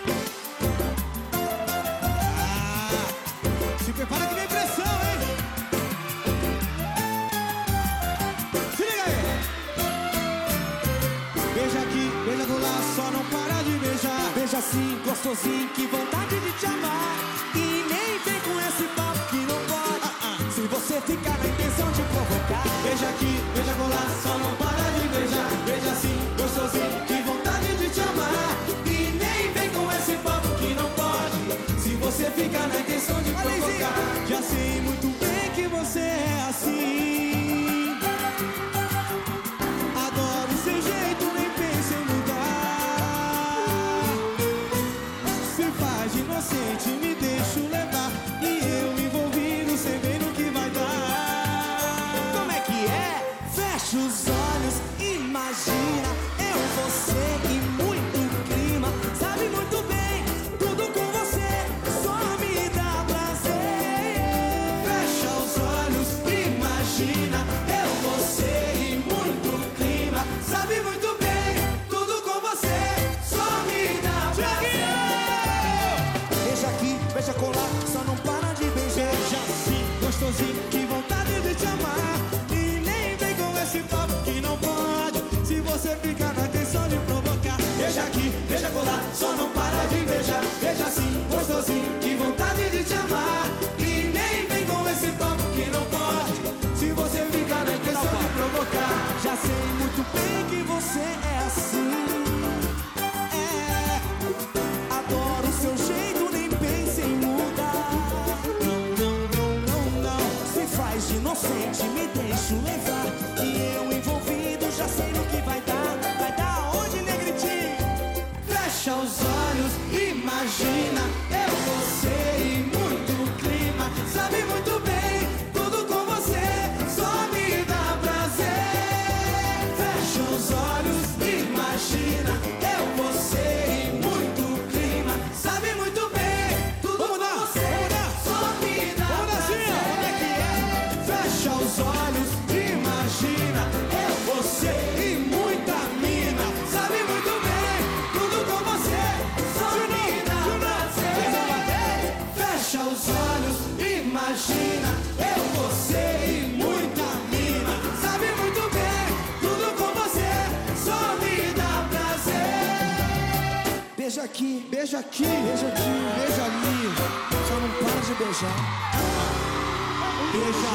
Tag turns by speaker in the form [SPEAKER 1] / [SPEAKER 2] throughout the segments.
[SPEAKER 1] Se prepara que vem pressão, hein? Se liga aí. Beija aqui, beija do lá, só não para de beijar.
[SPEAKER 2] Beija assim, gostosinho, que vontade de te amar. E nem vem com esse papo que não pode. Se você ficar na intenção de provocar.
[SPEAKER 1] Beija aqui, beija lá, só não para de beijar. Beija assim, gostosinho, que vontade de te amar.
[SPEAKER 2] E nem vem com esse papo que não pode.
[SPEAKER 1] Se você ficar na intenção de provocar. Já sei muito bem que você é assim. Adoro o seu jeito, nem penso em mudar. Se faz de inocente, me deixo levar. E eu envolvido, sem ver no que vai dar.
[SPEAKER 2] Como é que é? Fecha os olhos, imagina eu, você e muito clima. Sabe muito bem, tudo com você só me dá prazer.
[SPEAKER 1] Fecha os olhos, imagina eu, você e muito clima.
[SPEAKER 2] Sabe muito bem, tudo com você só me dá prazer. Beija aqui, beija colar, só não para de beijar.
[SPEAKER 1] Beija assim, gostosinho, que vontade de te amar.
[SPEAKER 2] E nem vem com esse papo que não pode.
[SPEAKER 1] Se você ficar na intenção de provocar. Beija aqui, beija colar, só não para de beijar. Beija assim, gostosinho, que vontade de te amar.
[SPEAKER 2] E nem vem com esse papo que não pode.
[SPEAKER 1] Se você ficar na intenção de provocar.
[SPEAKER 2] Já sei muito bem que você é assim. É, adoro o seu jeito, nem pense em mudar. Não. Se faz de inocente, me deixo levar. E eu envolvido, já sei no que vai dar. Vai dar onde, negritinho?
[SPEAKER 1] Fecha os olhos, imagina eu, você e muito clima.
[SPEAKER 2] Sabe muito bem, tudo com você só me dá prazer.
[SPEAKER 1] Fecha os olhos, imagina eu, você e muito clima.
[SPEAKER 2] Sabe muito bem, tudo com você só me dá prazer.
[SPEAKER 1] Como é que é? Fecha os olhos, imagina eu, você e muita mina.
[SPEAKER 2] Sabe muito bem, tudo com você só me dá prazer.
[SPEAKER 1] Fecha os olhos, imagina eu, você e muita mina.
[SPEAKER 2] Sabe muito bem, tudo com você só me dá prazer.
[SPEAKER 1] Beija aqui, beija aqui, beija aqui, beija ali. Só não para de beijar. Beija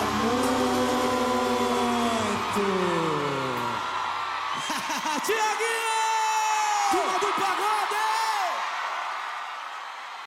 [SPEAKER 1] muito.
[SPEAKER 2] Tiaguinho! Turma do Pagode!